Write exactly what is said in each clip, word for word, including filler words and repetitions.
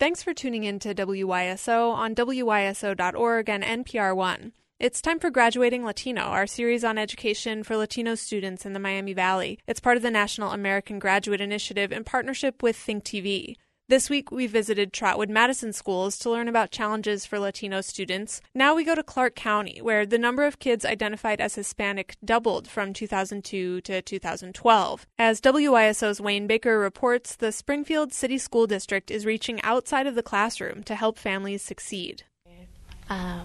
Thanks for tuning in to W Y S O on W Y S O dot org and N P R One. It's time for Graduating Latino, our series on education for Latino students in the Miami Valley. It's part of the National American Graduate Initiative in partnership with Think T V. This week, we visited Trotwood Madison schools to learn about challenges for Latino students. Now we go to Clark County, where the number of kids identified as Hispanic doubled from two thousand two to two thousand twelve. As W Y S O's Wayne Baker reports, the Springfield City School District is reaching outside of the classroom to help families succeed. Uh,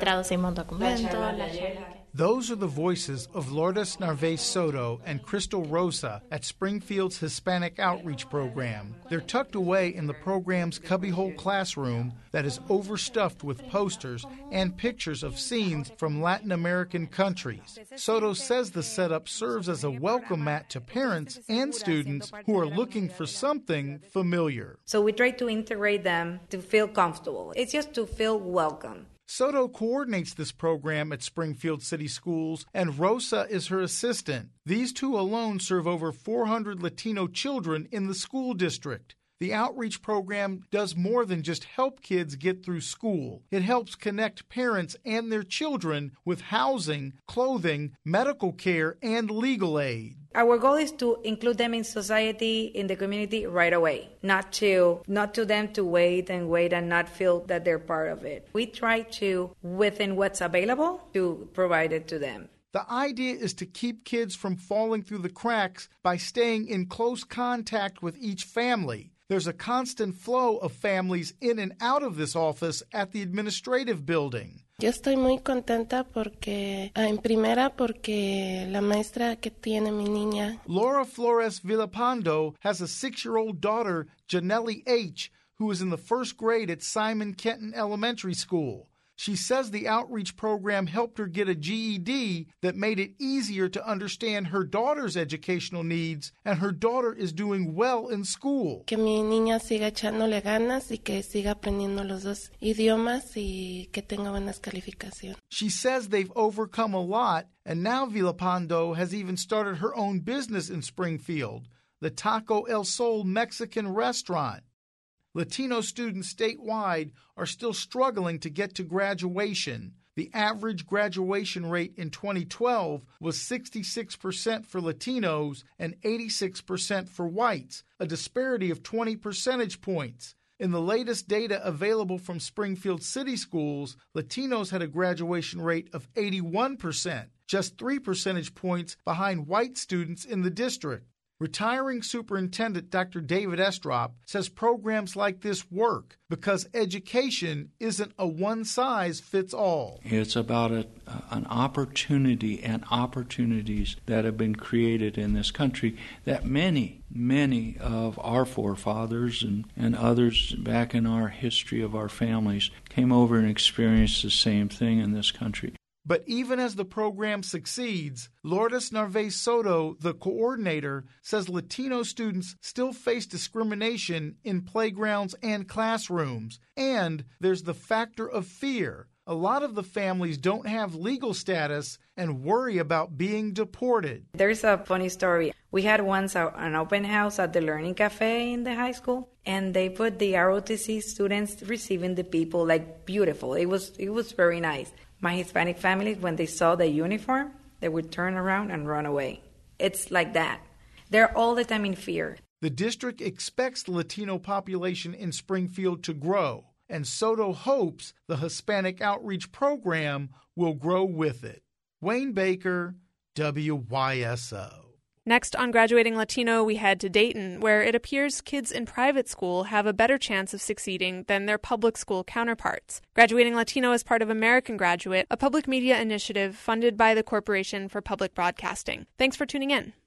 Those are the voices of Lourdes Narvaez Soto and Crystal Rosa at Springfield's Hispanic Outreach Program. They're tucked away in the program's cubbyhole classroom that is overstuffed with posters and pictures of scenes from Latin American countries. Soto says the setup serves as a welcome mat to parents and students who are looking for something familiar. So we try to integrate them to feel comfortable. It's just to feel welcome. Soto coordinates this program at Springfield City Schools, and Rosa is her assistant. These two alone serve over four hundred Latino children in the school district. The outreach program does more than just help kids get through school. It helps connect parents and their children with housing, clothing, medical care, and legal aid. Our goal is to include them in society, in the community right away, not to not to them to wait and wait and not feel that they're part of it. We try to, within what's available, to provide it to them. The idea is to keep kids from falling through the cracks by staying in close contact with each family. There's a constant flow of families in and out of this office at the administrative building. Yo estoy muy contenta porque, en primera, porque la maestra que tiene mi niña. Laura Flores Villapando has a six-year-old daughter, Janelli H., who is in the first grade at Simon Kenton Elementary School. She says the outreach program helped her get a G E D that made it easier to understand her daughter's educational needs, and her daughter is doing well in school. Que mi niña siga echándole ganas y que siga aprendiendo los dos idiomas y que tenga buenas calificaciones. She says they've overcome a lot, and now Villapando has even started her own business in Springfield, the Taco El Sol Mexican restaurant. Latino students statewide are still struggling to get to graduation. The average graduation rate in twenty twelve was sixty-six percent for Latinos and eighty-six percent for whites, a disparity of twenty percentage points. In the latest data available from Springfield City Schools, Latinos had a graduation rate of eighty-one percent, just three percentage points behind white students in the district. Retiring Superintendent Doctor David Estrop says programs like this work because education isn't a one-size-fits-all. It's about a, an opportunity and opportunities that have been created in this country that many, many of our forefathers and, and others back in our history of our families came over and experienced the same thing in this country. But even as the program succeeds, Lourdes Narvaez Soto, the coordinator, says Latino students still face discrimination in playgrounds and classrooms. And there's the factor of fear. A lot of the families don't have legal status and worry about being deported. There's a funny story. We had once a, an open house at the Learning Cafe in the high school, and they put the R O T C students receiving the people like beautiful. It was it was very nice. My Hispanic families, when they saw the uniform, they would turn around and run away. It's like that. They're all the time in fear. The district expects the Latino population in Springfield to grow, and Soto hopes the Hispanic Outreach Program will grow with it. Wayne Baker, W Y S O. Next on Graduating Latino, we head to Dayton, where it appears kids in private school have a better chance of succeeding than their public school counterparts. Graduating Latino is part of American Graduate, a public media initiative funded by the Corporation for Public Broadcasting. Thanks for tuning in.